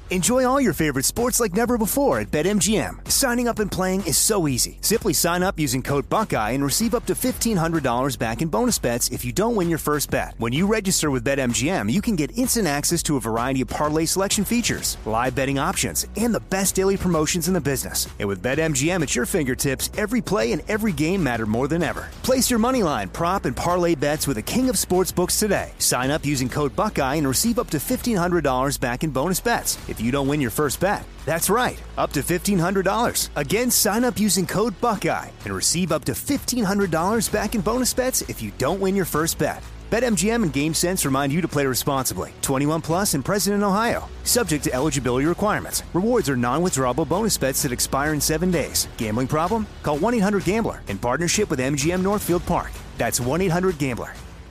Enjoy all your favorite sports like never before at BetMGM. Signing up and playing is so easy. Simply sign up using code Buckeye and receive up to $1,500 back in bonus bets if you don't win your first bet. When you register with BetMGM, you can get instant access to a variety of parlay selection features, live betting options, and the best daily promotions in the business. And with BetMGM at your fingertips, every play and every game matter more than ever. Place your moneyline, prop, and parlay bets with the king of sportsbooks today. Sign up using code Buckeye and receive up to $1,500 back in bonus bets if you don't win your first bet. That's right, up to $1,500. Again, sign up using code Buckeye and receive up to $1,500 back in bonus bets if you don't win your first bet. BetMGM and GameSense remind you to play responsibly. 21 plus and present in Ohio. Subject to eligibility requirements. Rewards are non-withdrawable bonus bets that expire in 7 days. Gambling problem? Call 1-800-GAMBLER in partnership with MGM Northfield Park. That's 1-800-GAMBLER.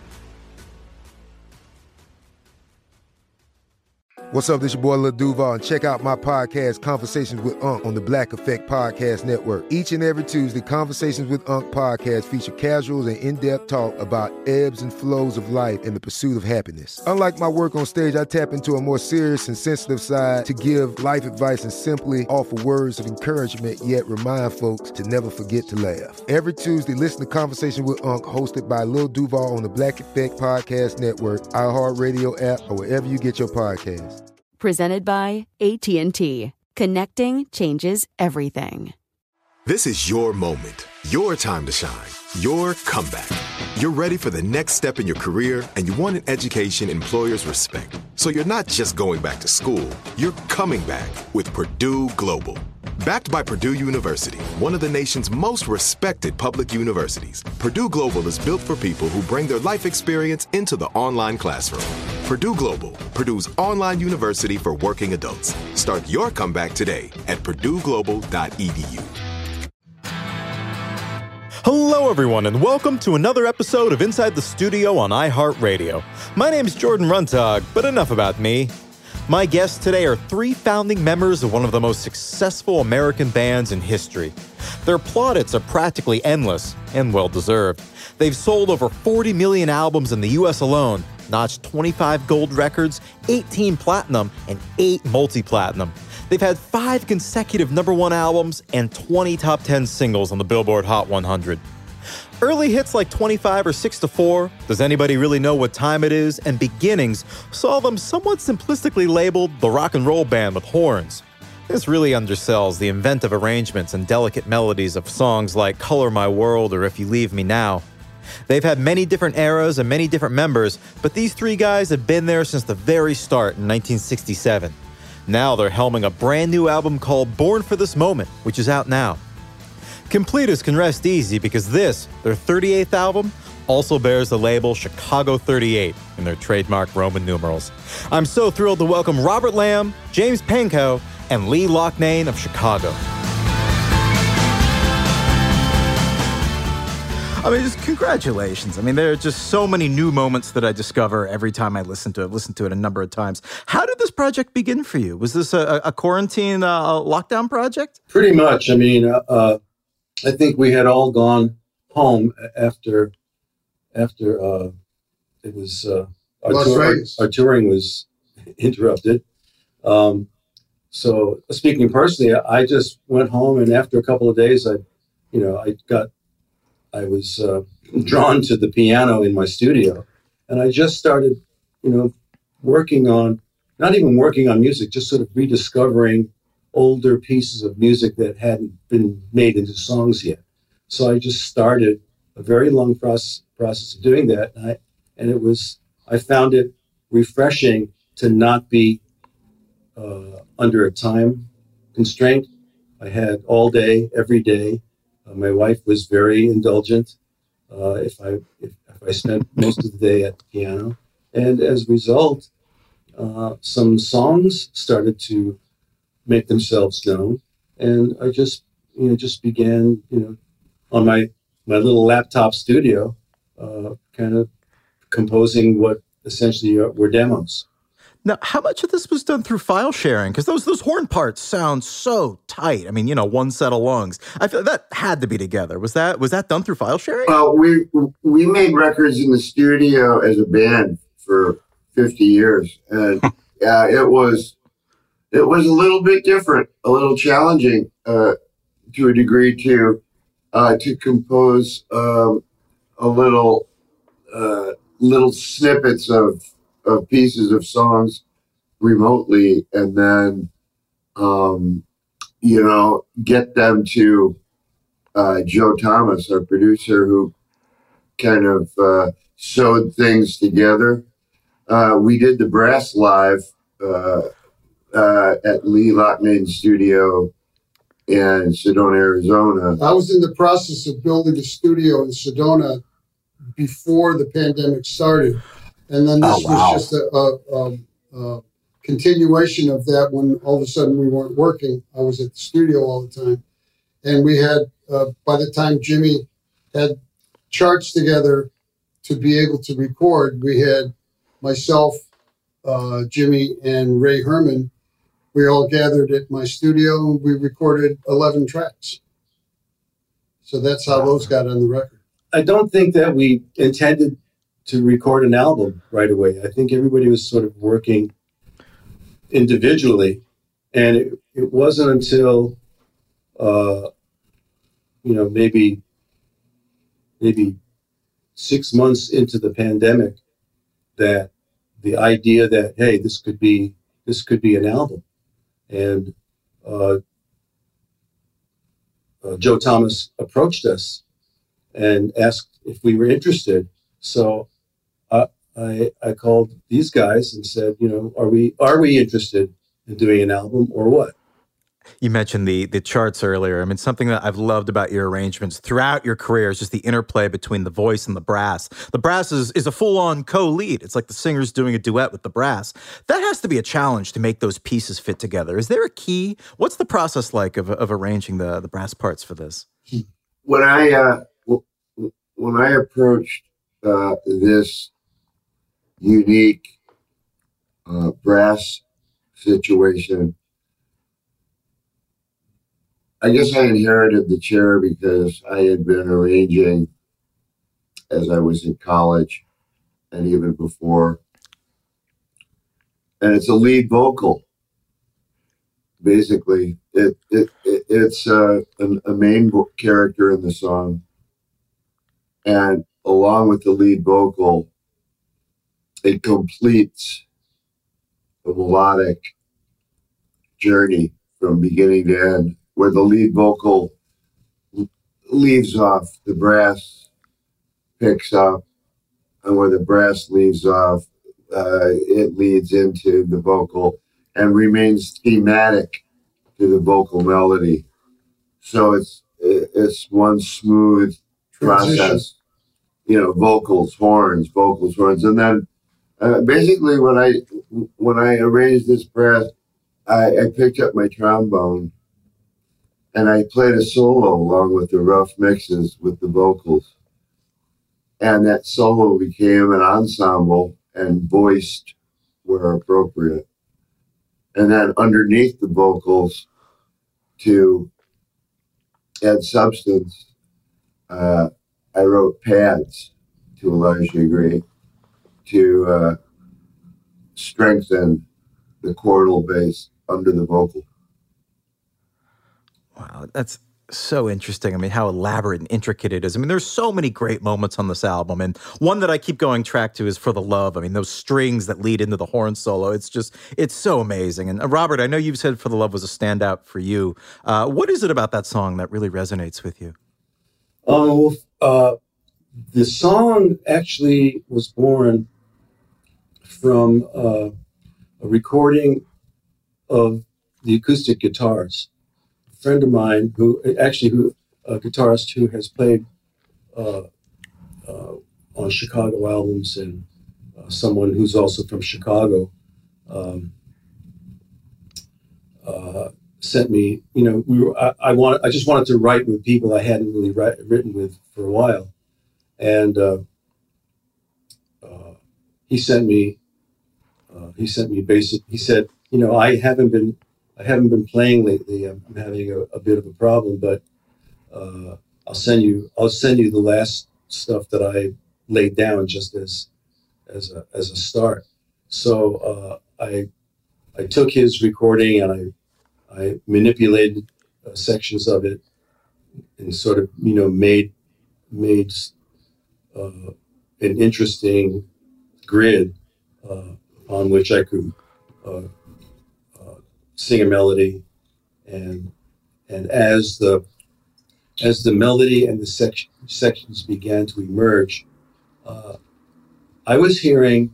What's up, this your boy Lil Duval, and check out my podcast, Conversations with Unc, on the Black Effect Podcast Network. Each and every Tuesday, Conversations with Unc podcast feature casuals and in-depth talk about ebbs and flows of life and the pursuit of happiness. Unlike my work on stage, I tap into a more serious and sensitive side to give life advice and simply offer words of encouragement, yet remind folks to never forget to laugh. Every Tuesday, listen to Conversation with Unc, hosted by Lil Duval on the Black Effect Podcast Network, iHeartRadio app, or wherever you get your podcasts. Presented by AT&T. Connecting changes everything. This is your moment, your time to shine, your comeback. You're ready for the next step in your career, and you want an education employers respect. So you're not just going back to school, you're coming back with Purdue Global. Backed by Purdue University, one of the nation's most respected public universities, Purdue Global is built for people who bring their life experience into the online classroom. Purdue Global, Purdue's online university for working adults. Start your comeback today at purdueglobal.edu. Hello, everyone, and welcome to another episode of Inside the Studio on iHeartRadio. My name's Jordan Runtag, but enough about me. My guests today are three founding members of one of the most successful American bands in history. Their plaudits are practically endless and well-deserved. They've sold over 40 million albums in the U.S. alone, notched 25 gold records, 18 platinum, and 8 multi-platinum. They've had 5 consecutive #1 albums and 20 top 10 singles on the Billboard Hot 100. Early hits like 25 or 6 to 4, Does Anybody Really Know What Time It Is, and Beginnings saw them somewhat simplistically labeled the rock and roll band with horns. This really undersells the inventive arrangements and delicate melodies of songs like Color My World or If You Leave Me Now. They've had many different eras and many different members, but these three guys have been there since the very start in 1967. Now they're helming a brand new album called Born for This Moment, which is out now. Completers can rest easy because this, their 38th album, also bears the label Chicago 38 in their trademark Roman numerals. I'm so thrilled to welcome Robert Lamb, James Pankow, and Lee Loughnane of Chicago. I mean, just congratulations. I mean, there are just so many new moments that I discover every time I listen to it. I've listened to it a number of times. How did this project begin for you? Was this a quarantine lockdown project? Pretty much. I mean, I think we had all gone home after it was our touring was interrupted. So speaking personally, I just went home, and after a couple of days, I was drawn to the piano in my studio, and I just started, working on, not even working on music, just sort of rediscovering older pieces of music that hadn't been made into songs yet. So I just started a very long process of doing that, and I found it refreshing to not be under a time constraint. I had all day, every day. My wife was very indulgent if I spent most of the day at the piano. And as a result, some songs started to make themselves known. And I just began, on my little laptop studio, kind of composing what essentially were demos. Now, how much of this was done through file sharing? Because those horn parts sound so tight. I mean, one set of lungs. I feel that had to be together. Was that done through file sharing? Well, we made records in the studio as a band for 50 years, and it was It was a little bit different, a little challenging to a degree to compose a little snippets of pieces of songs remotely, and then get them to Joe Thomas, our producer, who kind of sewed things together. We did the brass live at Lee Loughnane Studio in Sedona, Arizona. I was in the process of building a studio in Sedona before the pandemic started. And then this was just a continuation of that when all of a sudden we weren't working. I was at the studio all the time. And we had, by the time Jimmy had charts together to be able to record, we had myself, Jimmy, and Ray Herman. We all gathered at my studio and we recorded 11 tracks. So that's how those got on the record. I don't think that we intended to record an album right away. I think everybody was sort of working individually. And it wasn't until, maybe 6 months into the pandemic that the idea that, hey, this could be an album. And Joe Thomas approached us and asked if we were interested. So I called these guys and said, are we interested in doing an album or what? You mentioned the charts earlier. I mean, something that I've loved about your arrangements throughout your career is just the interplay between the voice and the brass. The brass is a full-on co-lead. It's like the singer's doing a duet with the brass. That has to be a challenge to make those pieces fit together. Is there a key? What's the process like of arranging the brass parts for this? When I approached this unique brass situation, I guess I inherited the chair because I had been arranging as I was in college and even before. And it's a lead vocal. Basically, it's a main character in the song. And along with the lead vocal, it completes a melodic journey from beginning to end, where the lead vocal leaves off, the brass picks up, and where the brass leaves off, it leads into the vocal and remains thematic to the vocal melody. So it's one smooth process, vocals, horns, and then basically when I arranged this brass, I picked up my trombone and I played a solo along with the rough mixes with the vocals. And that solo became an ensemble and voiced where appropriate. And then underneath the vocals, to add substance, I wrote pads to a large degree to strengthen the chordal bass under the vocal. Wow, that's so interesting. I mean, how elaborate and intricate it is. I mean, there's so many great moments on this album, and one that I keep going track to is For the Love. I mean, those strings that lead into the horn solo, it's so amazing. And Robert, I know you've said For the Love was a standout for you. What is it about that song that really resonates with you? The song actually was born from a recording of the acoustic guitars. A friend of mine a guitarist who has played on Chicago albums, and someone who's also from Chicago, sent me, I just wanted to write with people I hadn't really written with for a while. And he sent me he said, I haven't been playing lately. I'm having a bit of a problem, but I'll send you the last stuff that I laid down just as a start. So I I took his recording and I manipulated sections of it and sort of, made an interesting grid on which I could sing a melody, and as the melody and the sections began to emerge, I was hearing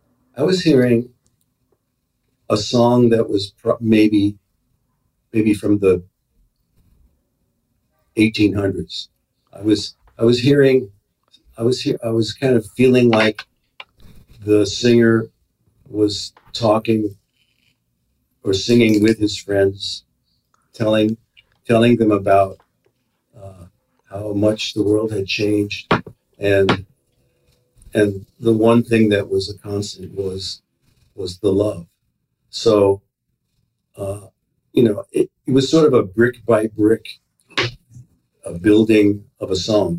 a song that was maybe from the 1800s. I was kind of feeling like the singer was talking or singing with his friends, telling them about how much the world had changed, and the one thing that was a constant was the love. So, it was sort of a brick by brick a building of a song.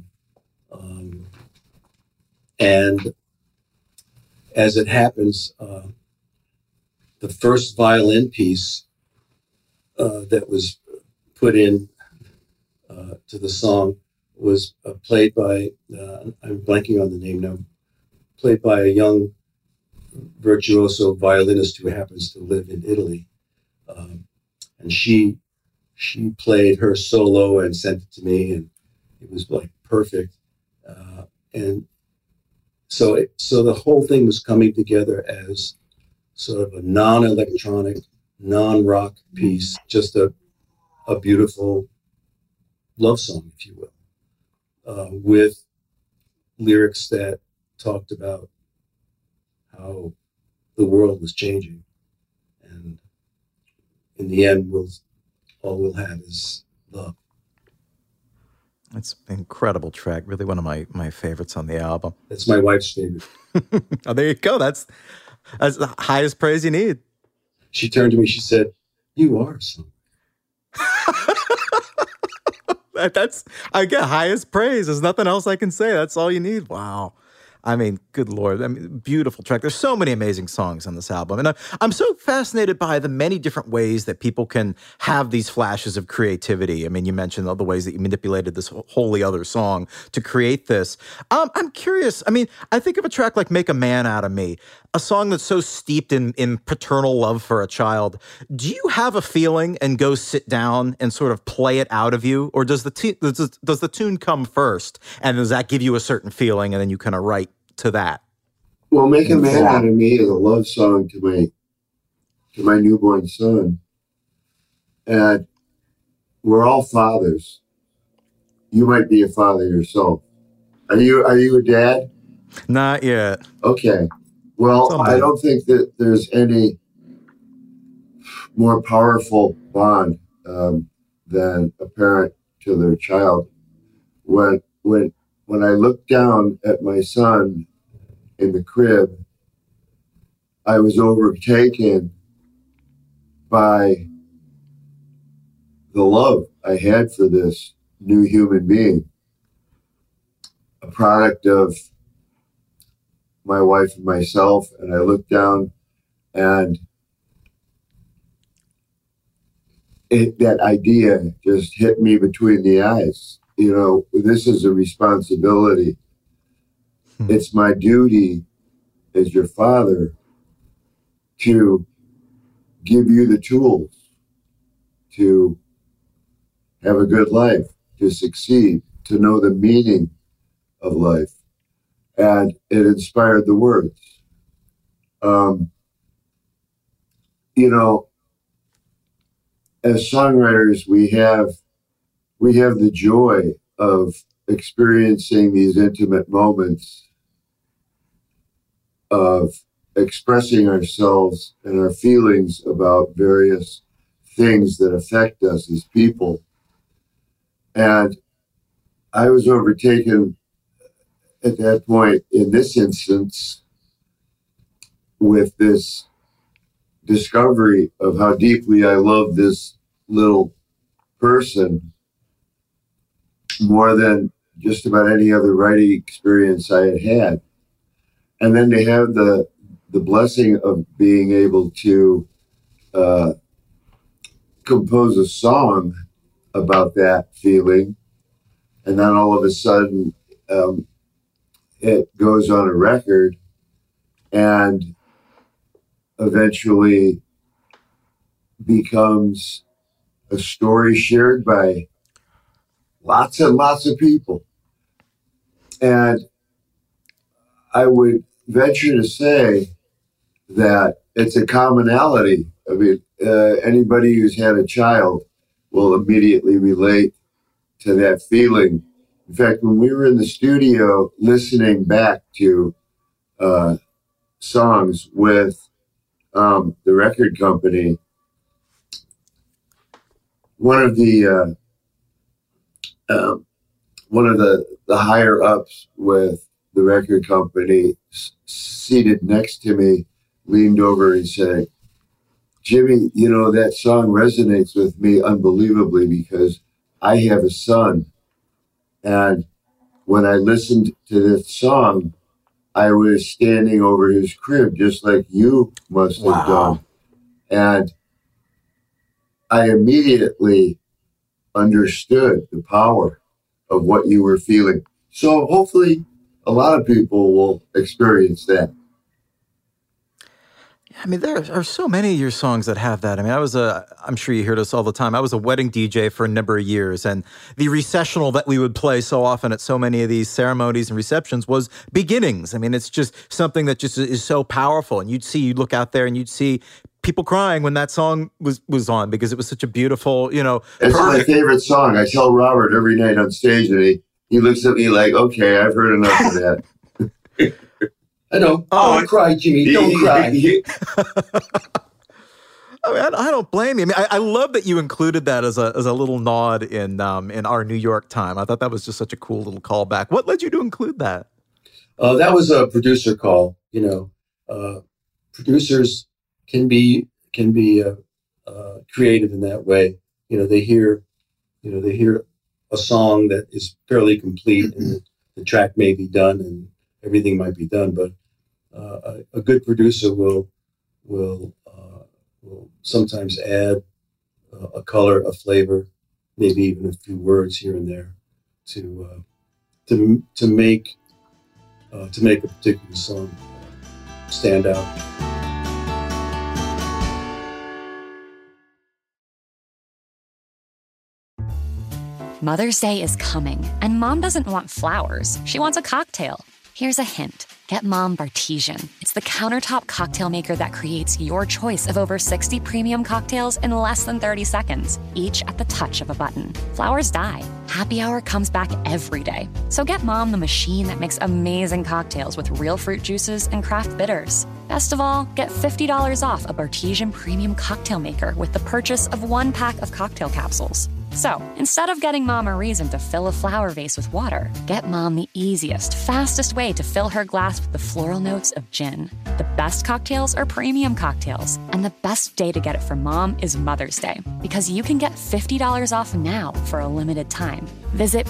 And as it happens, the first violin piece that was put in to the song was played by, I'm blanking on the name now, played by a young virtuoso violinist who happens to live in Italy. And she played her solo and sent it to me, and it was like perfect. And so the whole thing was coming together as sort of a non-electronic, non-rock piece, just a beautiful love song, if you will, with lyrics that talked about how the world was changing. And in the end, all we'll have is love. It's an incredible track. Really one of my favorites on the album. That's my wife's favorite. Oh, there you go. That's the highest praise you need. She turned to me. She said, "You are something." I get highest praise. There's nothing else I can say. That's all you need. Wow. I mean, good Lord. I mean, beautiful track. There's so many amazing songs on this album. And I'm so fascinated by the many different ways that people can have these flashes of creativity. I mean, you mentioned all the ways that you manipulated this wholly other song to create this. I'm curious. I mean, I think of a track like Make a Man Out of Me, a song that's so steeped in paternal love for a child. Do you have a feeling and go sit down and sort of play it out of you? Or does the tune come first? And does that give you a certain feeling and then you kind of write to that? Well, Make a Man Out of Me is a love song to my newborn son. And we're all fathers. You might be a father yourself. Are you a dad? Not yet. Okay. Well, Someday. I don't think that there's any more powerful bond than a parent to their child. When I looked down at my son in the crib, I was overtaken by the love I had for this new human being, a product of my wife and myself. And I looked down, and that idea just hit me between the eyes. This is a responsibility. It's my duty as your father to give you the tools to have a good life, to succeed, to know the meaning of life. And it inspired the words. As songwriters, we have the joy of experiencing these intimate moments of expressing ourselves and our feelings about various things that affect us as people. And I was overtaken at that point, in this instance, with this discovery of how deeply I love this little person more than just about any other writing experience I had had. And then to have the blessing of being able to compose a song about that feeling, and then all of a sudden it goes on a record and eventually becomes a story shared by lots and lots of people. And I would venture to say that it's a commonality. I mean, anybody who's had a child will immediately relate to that feeling. In fact, when we were in the studio listening back to songs with the record company, one of the higher ups with the record company seated next to me leaned over and said, "Jimmy, you know, that song resonates with me unbelievably because I have a son. And when I listened to this song, I was standing over his crib just like you must have done. And I immediately understood the power of what you were feeling." So hopefully a lot of people will experience that. I mean, there are so many of your songs that have that. I mean, I'm sure you hear this all the time. I was a wedding DJ for a number of years, and the recessional that we would play so often at so many of these ceremonies and receptions was Beginnings. I mean, it's just something that just is so powerful. And you'd look out there and you'd see people crying when that song was on because it was such a beautiful, It's my favorite song. I tell Robert every night on stage, and he looks at me like, okay, I've heard enough of that. I know. Don't cry, Jimmy. Don't cry. I mean, I don't blame you. I mean, I love that you included that as a little nod in our New York time. I thought that was just such a cool little callback. What led you to include that? That was a producer call. Producers can be creative in that way. They hear a song that is fairly complete, and the track may be done, and everything might be done, but a good producer will sometimes add a color, a flavor, maybe even a few words here and there to make a particular song stand out. Mother's Day is coming, and Mom doesn't want flowers. She wants a cocktail. Here's a hint. Get Mom Bartesian. It's the countertop cocktail maker that creates your choice of over 60 premium cocktails in less than 30 seconds, each at the touch of a button. Flowers die. Happy Hour comes back every day. So get Mom the machine that makes amazing cocktails with real fruit juices and craft bitters. Best of all, get $50 off a Bartesian premium cocktail maker with the purchase of 1 pack of cocktail capsules. So, instead of getting Mom a reason to fill a flower vase with water, get Mom the easiest, fastest way to fill her glass with the floral notes of gin. The best cocktails are premium cocktails, and the best day to get it for Mom is Mother's Day, because you can get $50 off now for a limited time. Visit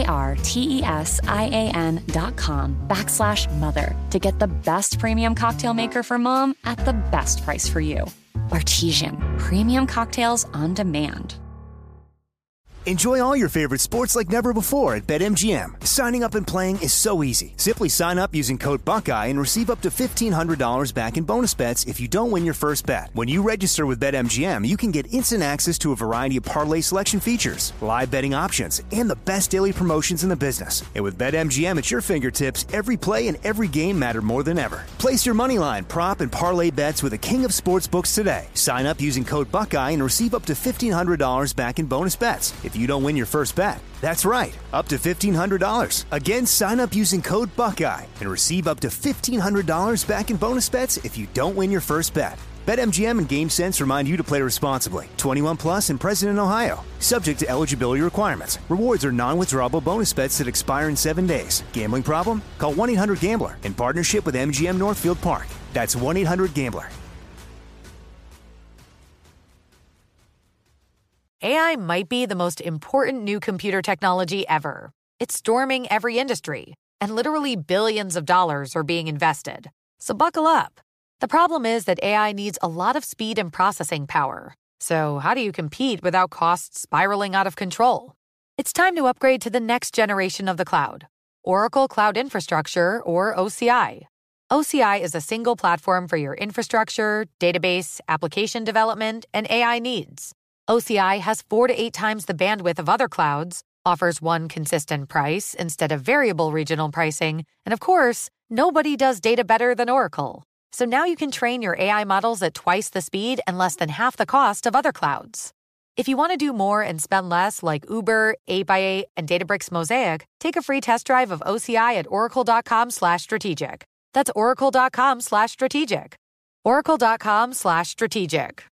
BARTESIAN.com/mother to get the best premium cocktail maker for Mom at the best price for you. Bartesian, premium cocktails on demand. Enjoy all your favorite sports like never before at BetMGM. Signing up and playing is so easy. Simply sign up using code Buckeye and receive up to $1,500 back in bonus bets if you don't win your first bet. When you register with BetMGM, you can get instant access to a variety of parlay selection features, live betting options, and the best daily promotions in the business. And with BetMGM at your fingertips, every play and every game matter more than ever. Place your moneyline, prop, and parlay bets with the king of sportsbooks today. Sign up using code Buckeye and receive up to $1,500 back in bonus bets if you don't win your first bet. That's right, up to $1,500. Again, sign up using code Buckeye and receive up to $1,500 back in bonus bets if you don't win your first bet. BetMGM and GameSense remind you to play responsibly. 21 plus and present in Ohio. Subject to eligibility requirements. Rewards are non-withdrawable bonus bets that expire in 7 days. Gambling problem? Call 1-800-GAMBLER in partnership with MGM Northfield Park. That's 1-800-GAMBLER. AI might be the most important new computer technology ever. It's storming every industry, and literally billions of dollars are being invested. So buckle up. The problem is that AI needs a lot of speed and processing power. So how do you compete without costs spiraling out of control? It's time to upgrade to the next generation of the cloud, Oracle Cloud Infrastructure, or OCI. OCI is a single platform for your infrastructure, database, application development, and AI needs. OCI has 4 to 8 times the bandwidth of other clouds, offers one consistent price instead of variable regional pricing, and of course, nobody does data better than Oracle. So now you can train your AI models at twice the speed and less than half the cost of other clouds. If you want to do more and spend less like Uber, 8x8, and Databricks Mosaic, take a free test drive of OCI at oracle.com/strategic. That's oracle.com/strategic. Oracle.com/strategic.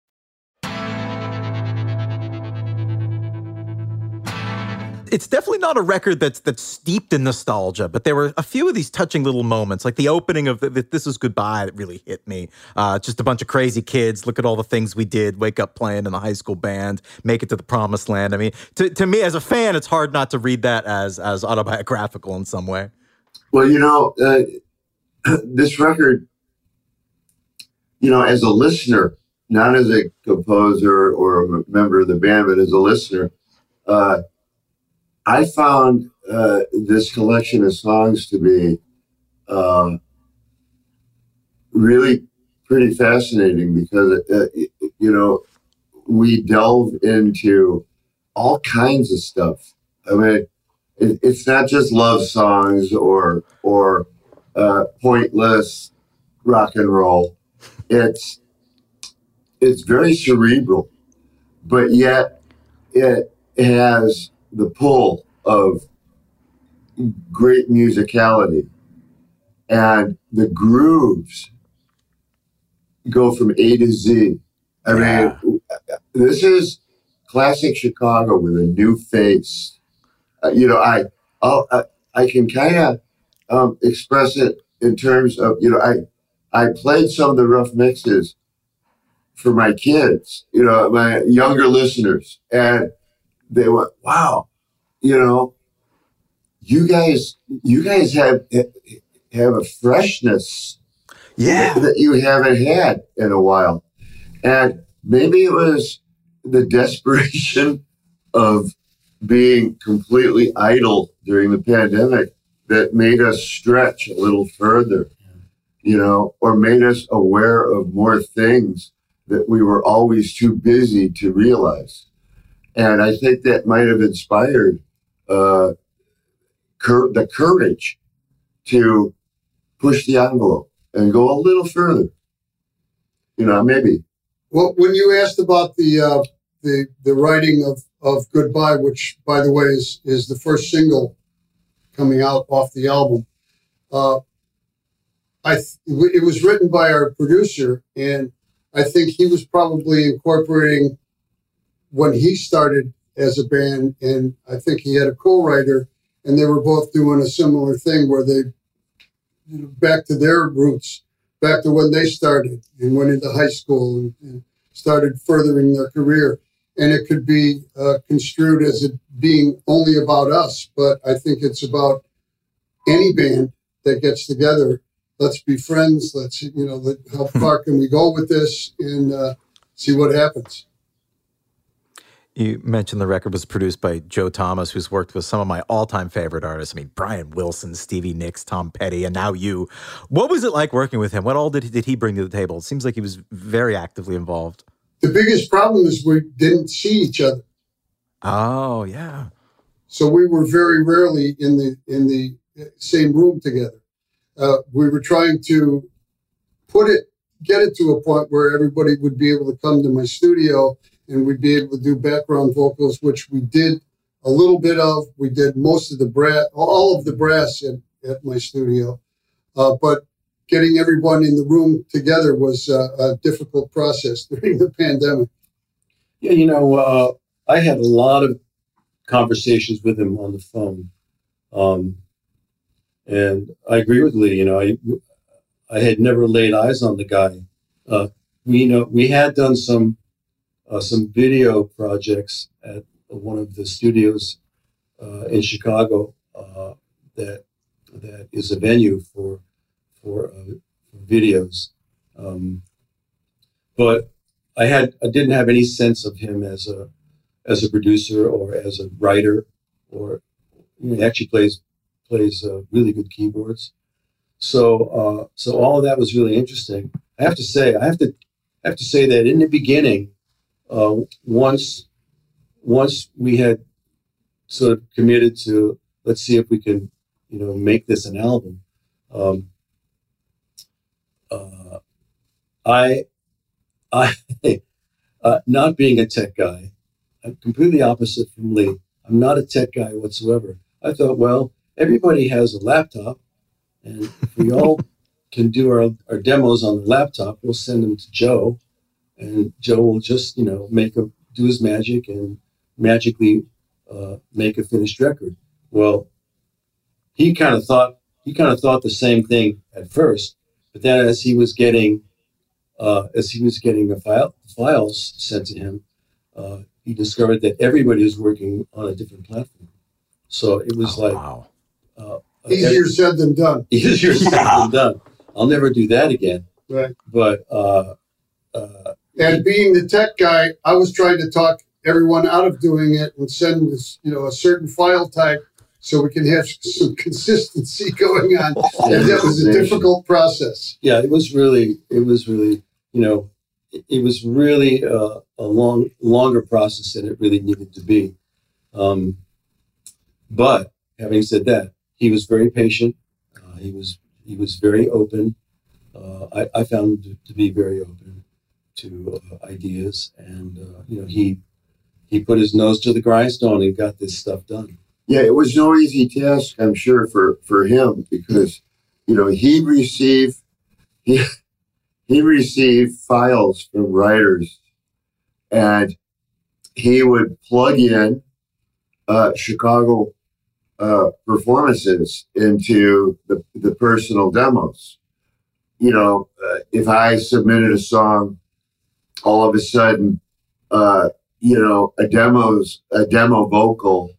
It's definitely not a record that's steeped in nostalgia, but there were a few of these touching little moments, like the opening of This Is Goodbye that really hit me. Just a bunch of crazy kids. Look at all the things we did. Wake up playing in the high school band. Make it to the promised land. I mean, to me as a fan, it's hard not to read that as autobiographical in some way. Well, this record, as a listener, not as a composer or a member of the band, but as a listener, I found this collection of songs to be really pretty fascinating because, we delve into all kinds of stuff. I mean, it's not just love songs or pointless rock and roll. It's very cerebral, but yet it has the pull of great musicality, and the grooves go from A to Z. I mean, this is classic Chicago with a new face. I can kind of express it in terms of, I played some of the rough mixes for my kids, my younger listeners, and they went, wow, you guys have a freshness that you haven't had in a while. And maybe it was the desperation of being completely idle during the pandemic that made us stretch a little further, or made us aware of more things that we were always too busy to realize. And I think that might have inspired the courage to push the envelope and go a little further. Maybe. Well, when you asked about the writing of Goodbye, which, by the way, is the first single coming out off the album, it was written by our producer, and I think he was probably incorporating when he started as a band, and I think he had a co-writer, and they were both doing a similar thing where they, back to their roots, back to when they started and went into high school and started furthering their career. And it could be construed as it being only about us, but I think it's about any band that gets together. Let's be friends. Let's, how far can we go with this and see what happens. You mentioned the record was produced by Joe Thomas, who's worked with some of my all-time favorite artists. I mean, Brian Wilson, Stevie Nicks, Tom Petty, and now you. What was it like working with him? What all did he bring to the table? It seems like he was very actively involved. The biggest problem is we didn't see each other. Oh, yeah. So we were very rarely in the same room together. We were trying to get it to a point where everybody would be able to come to my studio and we'd be able to do background vocals, which we did a little bit of. We did most of the brass, all of the brass at my studio. But getting everyone in the room together was a difficult process during the pandemic. Yeah, I had a lot of conversations with him on the phone. And I agree with Lee. I had never laid eyes on the guy. We had done some video projects at one of the studios in Chicago that is a venue for videos. But I didn't have any sense of him as a producer or as a writer, or he actually plays really good keyboards. So all of that was really interesting. I have to say that in the beginning, once we had sort of committed to, let's see if we can, make this an album. I not being a tech guy, I'm completely opposite from Lee. I'm not a tech guy whatsoever. I thought, well, everybody has a laptop, and if we all can do our demos on the laptop, we'll send them to Joe, and Joe will just, do his magic and magically make a finished record. Well, he kind of thought the same thing at first, but then as he was getting files sent to him, he discovered that everybody was working on a different platform. So it was easier said than done. Easier said than done. I'll never do that again. Right. But and being the tech guy, I was trying to talk everyone out of doing it and send this, a certain file type so we can have some consistency going on. And that was a difficult process. Yeah, it was really, it was really a longer process than it really needed to be. But having said that, he was very patient. He was very open. I found him to be very open to ideas, and he put his nose to the grindstone and got this stuff done. Yeah, it was no easy task, I'm sure, for him, because he received files from writers, and he would plug in Chicago performances into the personal demos. If I submitted a song, all of a sudden, a demo vocal,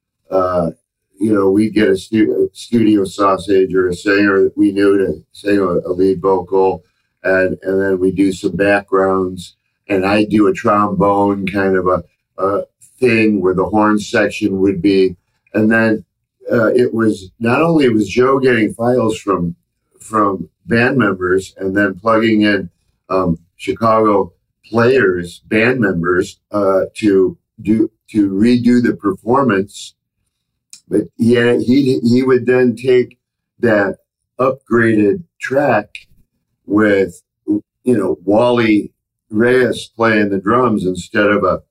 we'd get a studio sausage or a singer that we knew to sing a lead vocal, and then we do some backgrounds, and I do a trombone kind of a thing where the horn section would be, and then it was not only was Joe getting files from band members and then plugging in Chicago players, band members, to redo the performance, but he would then take that upgraded track with Wally Reyes playing the drums instead of a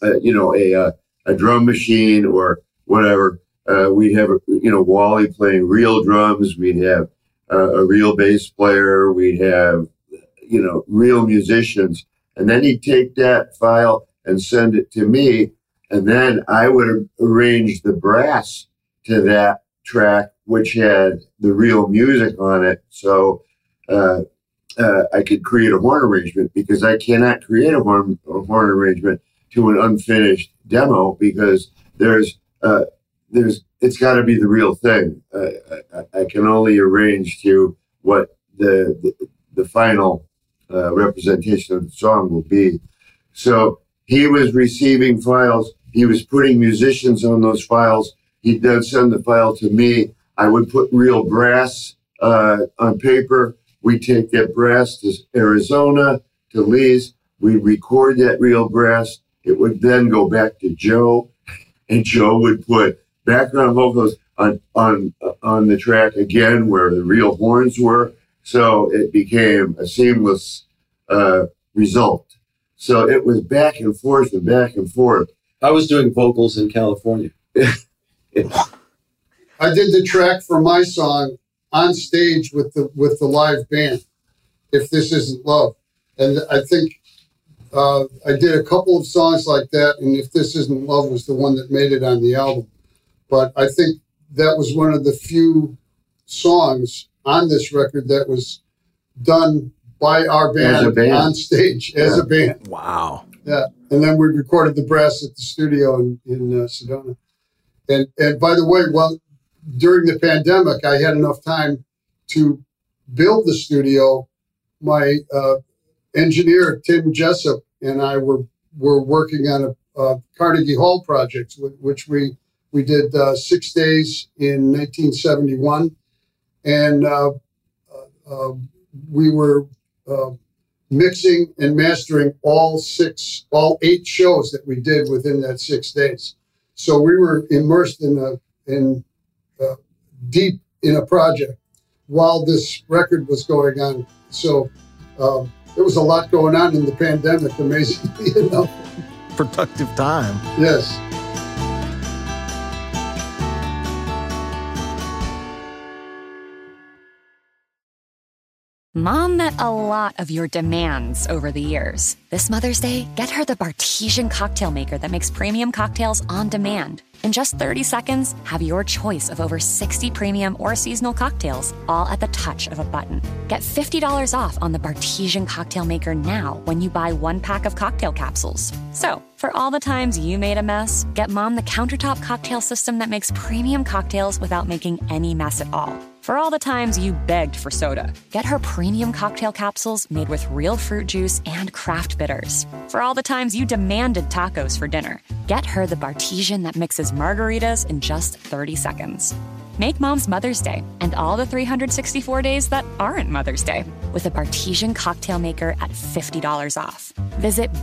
drum machine or whatever. We'd have Wally playing real drums. We'd have a real bass player. We'd have real musicians. And then he'd take that file and send it to me, and then I would arrange the brass to that track, which had the real music on it. So I could create a horn arrangement, because I cannot create a horn arrangement to an unfinished demo, because it's got to be the real thing. I can only arrange to what the final representation of the song will be. So he was receiving files. He was putting musicians on those files. He'd then send the file to me. I would put real brass on paper. We'd take that brass to Arizona, to Lee's. We'd record that real brass. It would then go back to Joe, and Joe would put background vocals on the track again where the real horns were. So it became a seamless result. So it was back and forth and back and forth. I was doing vocals in California. I did the track for my song on stage with the live band, If This Isn't Love. And I think I did a couple of songs like that, and If This Isn't Love was the one that made it on the album. But I think that was one of the few songs on this record that was done by our band on stage as a band. Wow. Yeah. And then we recorded the brass at the studio in Sedona. And by the way, during the pandemic, I had enough time to build the studio my engineer, Tim Jessup, and I were working on a Carnegie Hall project, which we did 6 days in 1971. And we were mixing and mastering all 8 shows that we did within that 6 days. So we were immersed in deep in a project while this record was going on. So there was a lot going on in the pandemic, amazingly enough. Productive time. Yes. Mom met a lot of your demands over the years. This Mother's Day, get her the Bartesian cocktail maker that makes premium cocktails on demand. In just 30 seconds, have your choice of over 60 premium or seasonal cocktails, all at the touch of a button. Get $50 off on the Bartesian cocktail maker now when you buy 1 pack of cocktail capsules. So, for all the times you made a mess, get Mom the countertop cocktail system that makes premium cocktails without making any mess at all. For all the times you begged for soda, get her premium cocktail capsules made with real fruit juice and craft bitters. For all the times you demanded tacos for dinner, get her the Bartesian that mixes margaritas in just 30 seconds. Make Mom's Mother's Day and all the 364 days that aren't Mother's Day with a Bartesian cocktail maker at $50 off. Visit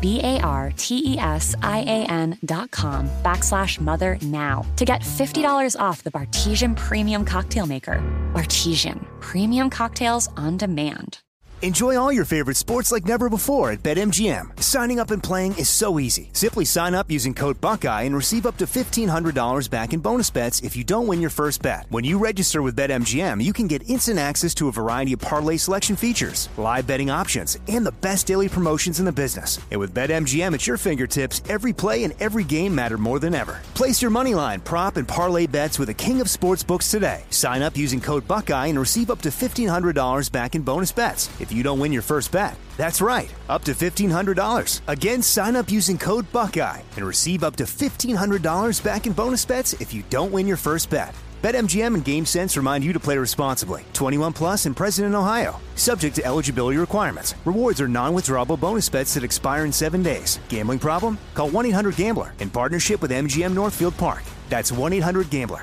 BARTESIAN.com/mother now to get $50 off the Bartesian Premium Cocktail Maker. Bartesian, premium cocktails on demand. Enjoy all your favorite sports like never before at BetMGM. Signing up and playing is so easy. Simply sign up using code Buckeye and receive up to $1,500 back in bonus bets if you don't win your first bet. When you register with BetMGM, you can get instant access to a variety of parlay selection features, live betting options, and the best daily promotions in the business. And with BetMGM at your fingertips, every play and every game matter more than ever. Place your moneyline, prop, and parlay bets with the king of sportsbooks today. Sign up using code Buckeye and receive up to $1,500 back in bonus bets if you don't win your first bet. That's right, up to $1,500. Again, sign up using code Buckeye and receive up to $1,500 back in bonus bets if you don't win your first bet. BetMGM and GameSense remind you to play responsibly. 21 plus and present in Ohio. Subject to eligibility requirements. Rewards are non-withdrawable bonus bets that expire in 7 days. Gambling problem? Call 1-800-GAMBLER in partnership with MGM Northfield Park. That's 1-800-GAMBLER.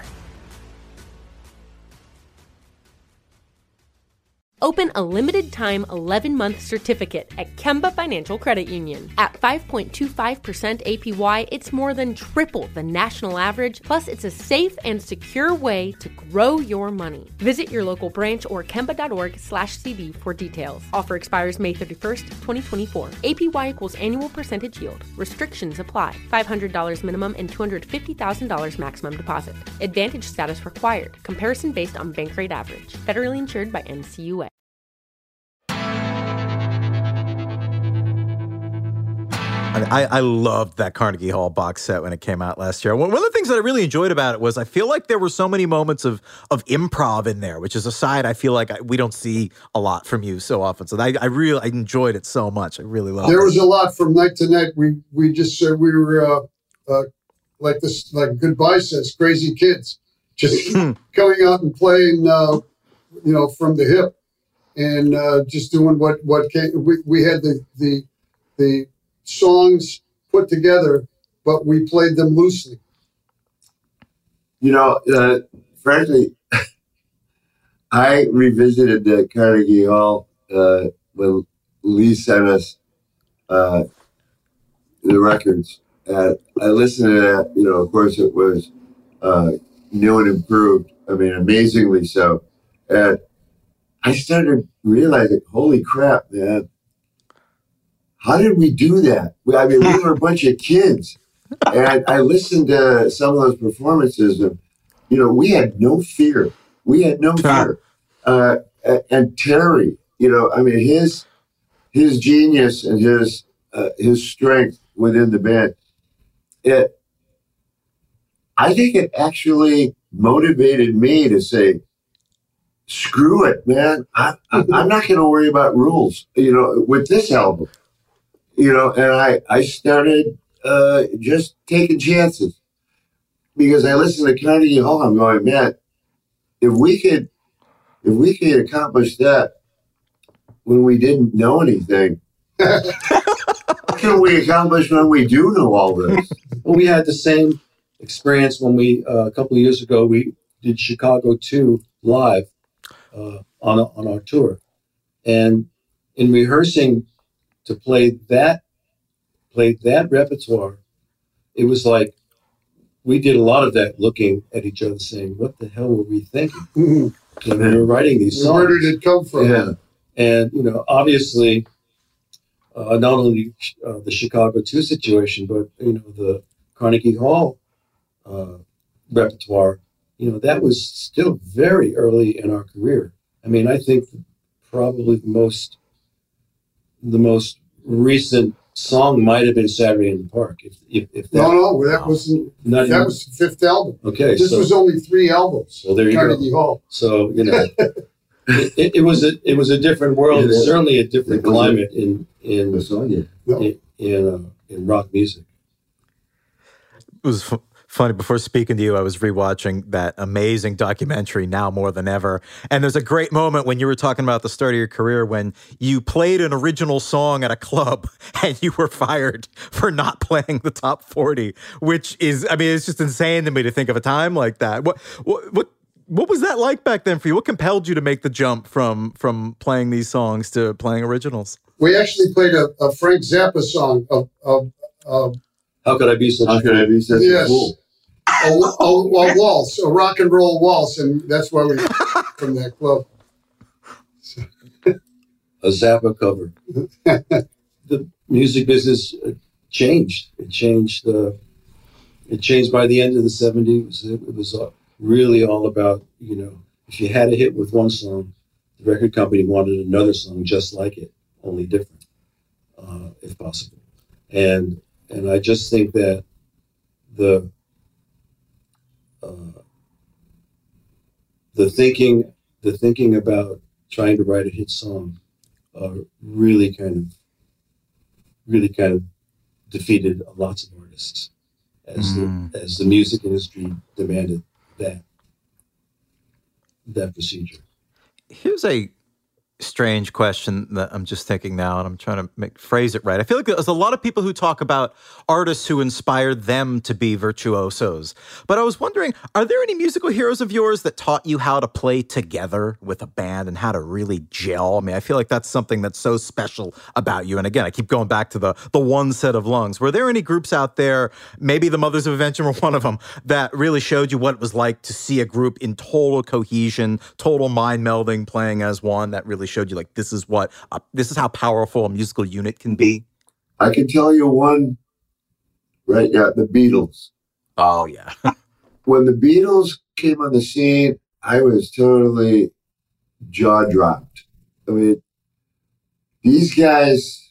Open a limited-time 11-month certificate at Kemba Financial Credit Union. At 5.25% APY, it's more than triple the national average, plus it's a safe and secure way to grow your money. Visit your local branch or kemba.org/cb for details. Offer expires May 31st, 2024. APY equals annual percentage yield. Restrictions apply. $500 minimum and $250,000 maximum deposit. Advantage status required. Comparison based on bank rate average. Federally insured by NCUA. I loved that Carnegie Hall box set when it came out last year. One of the things that I really enjoyed about it was I feel like there were so many moments of improv in there, which is a side I feel like we don't see a lot from you so often. So I enjoyed it so much. I really loved it. There was a lot from night to night. We just said we were like Goodbye says, crazy kids, just coming out and playing, from the hip and just doing what came. We had the songs put together, but we played them loosely. Frankly, I revisited the Carnegie Hall when Lee sent us the records. And I listened to that. Of course, it was new and improved. I mean, amazingly so. And I started realizing, holy crap, man. How did we do that? I mean, we were a bunch of kids. And I listened to some of those performances and, we had no fear. We had no fear. And Terry, his genius and his strength within the band, I think it actually motivated me to say, screw it, man. I'm not going to worry about rules, with this album. And I started just taking chances because I listened to Carnegie Hall. I'm going, man, if we could accomplish that when we didn't know anything. What can we accomplish when we do know all this? Well, we had the same experience when we, a couple of years ago, we did Chicago 2 live on our tour. And in rehearsing to play that repertoire, it was like we did a lot of that looking at each other saying, what the hell were we thinking when we were writing these songs? Where did it come from? Yeah. And, obviously, not only the Chicago 2 situation, but, the Carnegie Hall repertoire, that was still very early in our career. I mean, I think probably the most recent song might have been Saturday in the Park. If that, that wasn't. That was the fifth album. Okay, this was only 3 albums. So there you Carnegie go. Hall. So it was a different world. It's certainly a different climate in rock music. It was funny. Before speaking to you, I was rewatching that amazing documentary, Now More Than Ever. And there's a great moment when you were talking about the start of your career when you played an original song at a club and you were fired for not playing the top 40, which is, I mean, it's just insane to me to think of a time like that. What was that like back then for you? What compelled you to make the jump from playing these songs to playing originals? We actually played a Frank Zappa song How Could I Be Such a Fool? A waltz, a rock and roll waltz, and that's why we from that club. A Zappa cover. The music business changed. It changed by the end of the 70s. It was really all about, if you had a hit with one song, the record company wanted another song just like it, only different, if possible. And I just think that the thinking about trying to write a hit song really kind of defeated lots of artists as the music industry demanded that procedure. Here's a strange question that I'm just thinking now, and I'm trying to phrase it right. I feel like there's a lot of people who talk about artists who inspired them to be virtuosos. But I was wondering, are there any musical heroes of yours that taught you how to play together with a band and how to really gel? I mean, I feel like that's something that's so special about you. And again, I keep going back to the one set of lungs. Were there any groups out there, maybe the Mothers of Invention were one of them, that really showed you what it was like to see a group in total cohesion, total mind melding, playing as one, that really showed you like this is how powerful a musical unit can be? I can tell you one right now, the Beatles. Oh yeah. When the Beatles came on the scene, I was totally jaw dropped. I mean, these guys,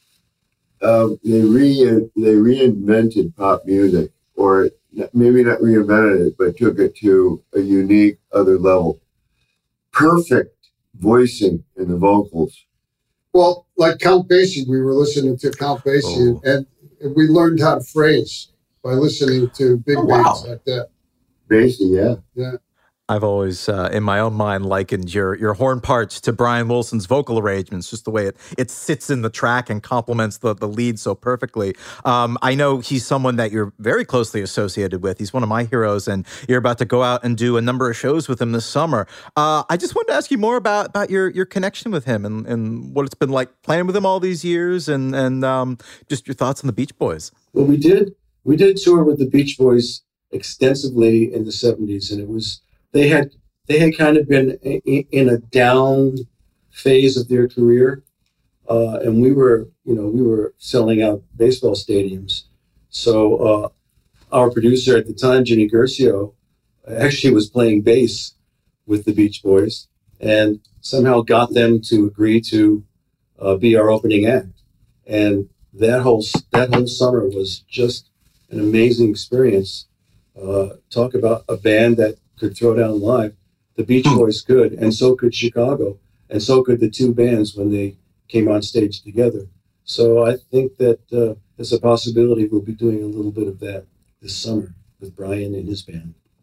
they reinvented pop music, or maybe not reinvented it, but took it to a unique other level. Perfect voicing in the vocals. Well, like Count Basie, we were listening to Count Basie, and we learned how to phrase by listening to big bands like that. Basie, yeah. I've always, in my own mind, likened your horn parts to Brian Wilson's vocal arrangements, just the way it sits in the track and complements the lead so perfectly. I know he's someone that you're very closely associated with. He's one of my heroes, and you're about to go out and do a number of shows with him this summer. I just wanted to ask you more about your connection with him and what it's been like playing with him all these years, and just your thoughts on the Beach Boys. Well, we did tour with the Beach Boys extensively in the 70s, and it was they had kind of been in a down phase of their career, and we were selling out baseball stadiums. So our producer at the time, Ginny Guercio, actually was playing bass with the Beach Boys, and somehow got them to agree to be our opening act. And that whole summer was just an amazing experience. Talk about a band that could throw down live. The Beach Boys could, and so could Chicago, and so could the two bands when they came on stage together. So I think that there's a possibility we'll be doing a little bit of that this summer with Brian and his band.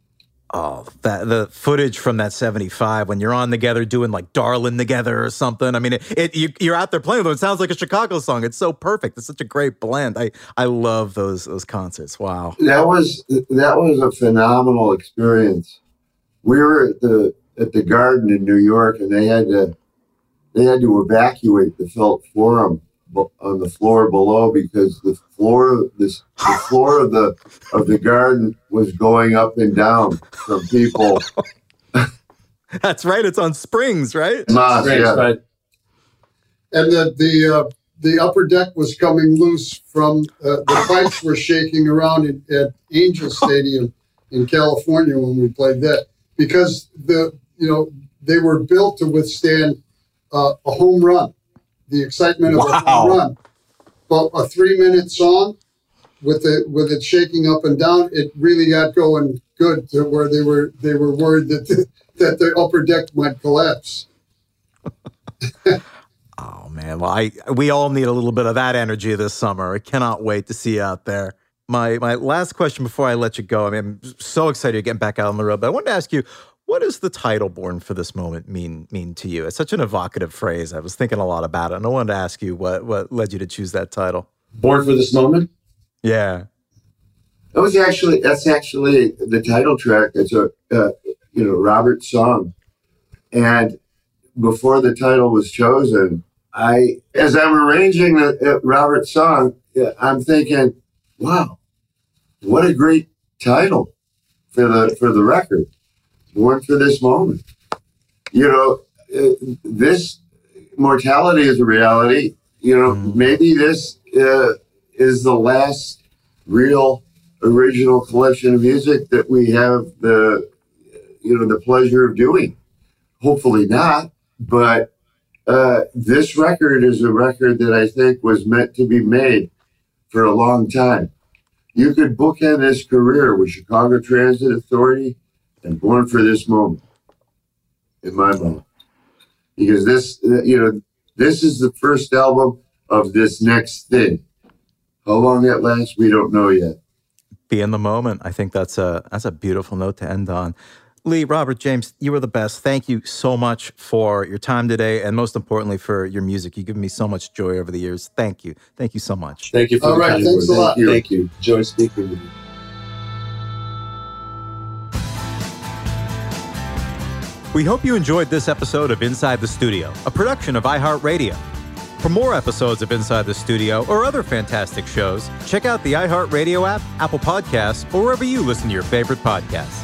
Oh, the footage from that 75 when you're on together doing like Darlin' together or something. I mean, you're out there playing with them. It sounds like a Chicago song. It's so perfect. It's such a great blend. I love those concerts. Wow. That was a phenomenal experience. We were at the Garden in New York, and they had to evacuate the Felt Forum on the floor below because the floor of the Garden was going up and down from people. That's right. It's on springs, right? Springs, yeah. Right. And the upper deck was coming loose from the pipes were shaking around at Angel Stadium in California when we played that because they were built to withstand a home run. The excitement of a home run. But a 3-minute song with it shaking up and down, it really got going good to where they were worried that the upper deck might collapse. Oh man, well we all need a little bit of that energy this summer. I cannot wait to see you out there. My last question before I let you go. I mean, I'm so excited you're getting back out on the road, but I wanted to ask you, what does the title "Born for This Moment" mean to you? It's such an evocative phrase. I was thinking a lot about it, and I wanted to ask you what led you to choose that title. Born for This Moment? Yeah. That's actually the title track. It's a Robert's song, and before the title was chosen, as I'm arranging Robert's song, I'm thinking, wow, what a great title for the record. Born for This Moment. This mortality is a reality. Maybe this is the last real original collection of music that we have the pleasure of doing. Hopefully not, but this record is a record that I think was meant to be made for a long time. You could bookend this career with Chicago Transit Authority and Born for This Moment, in my mind, because this is the first album of this next thing. How long that lasts, we don't know yet. Be in the moment. I think that's a beautiful note to end on. Lee, Robert, James, you were the best. Thank you so much for your time today, and most importantly for your music. You've given me so much joy over the years. Thank you. Thank you so much. Thank you for the kind thanks word. a lot. Thank you. Enjoy speaking with you. We hope you enjoyed this episode of Inside the Studio, a production of iHeartRadio. For more episodes of Inside the Studio or other fantastic shows, check out the iHeartRadio app, Apple Podcasts, or wherever you listen to your favorite podcasts.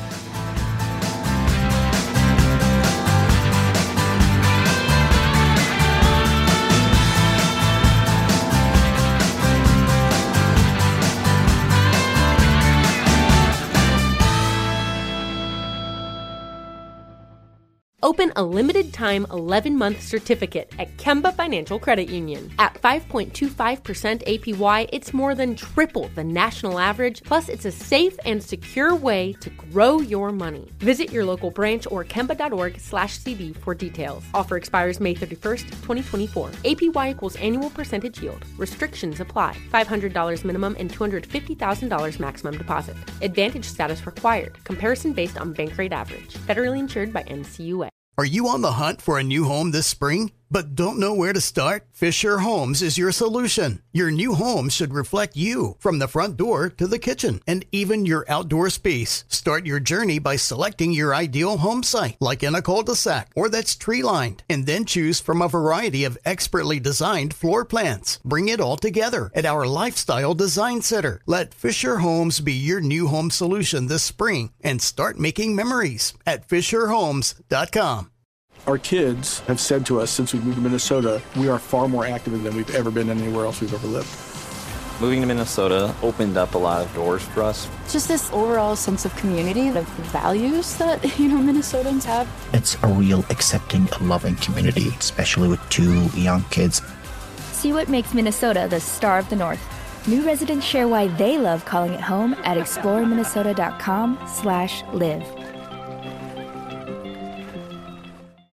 Open a limited-time 11-month certificate at Kemba Financial Credit Union. At 5.25% APY, it's more than triple the national average, plus it's a safe and secure way to grow your money. Visit your local branch or kemba.org/cb for details. Offer expires May 31st, 2024. APY equals annual percentage yield. Restrictions apply. $500 minimum and $250,000 maximum deposit. Advantage status required. Comparison based on bank rate average. Federally insured by NCUA. Are you on the hunt for a new home this spring, but don't know where to start? Fisher Homes is your solution. Your new home should reflect you, from the front door to the kitchen, and even your outdoor space. Start your journey by selecting your ideal home site, like in a cul-de-sac or that's tree-lined, and then choose from a variety of expertly designed floor plans. Bring it all together at our Lifestyle Design Center. Let Fisher Homes be your new home solution this spring and start making memories at FisherHomes.com. Our kids have said to us since we moved to Minnesota, we are far more active than we've ever been anywhere else we've ever lived. Moving to Minnesota opened up a lot of doors for us. Just this overall sense of community, the values that, Minnesotans have. It's a real accepting, loving community, especially with 2 young kids. See what makes Minnesota the star of the North. New residents share why they love calling it home at exploreminnesota.com/live.